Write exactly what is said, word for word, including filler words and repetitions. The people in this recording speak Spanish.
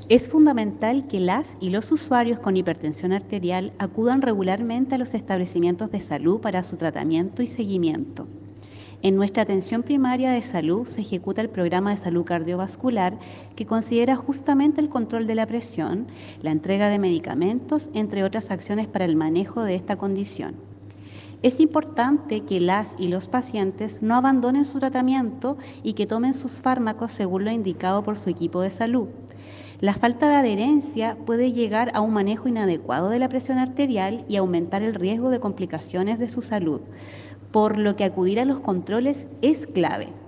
Es fundamental que las y los usuarios con hipertensión arterial acudan regularmente a los establecimientos de salud para su tratamiento y seguimiento. En nuestra atención primaria de salud se ejecuta el programa de salud cardiovascular que considera justamente el control de la presión, la entrega de medicamentos, entre otras acciones para el manejo de esta condición. Es importante que las y los pacientes no abandonen su tratamiento y que tomen sus fármacos según lo indicado por su equipo de salud. La falta de adherencia puede llegar a un manejo inadecuado de la presión arterial y aumentar el riesgo de complicaciones de su salud, por lo que acudir a los controles es clave.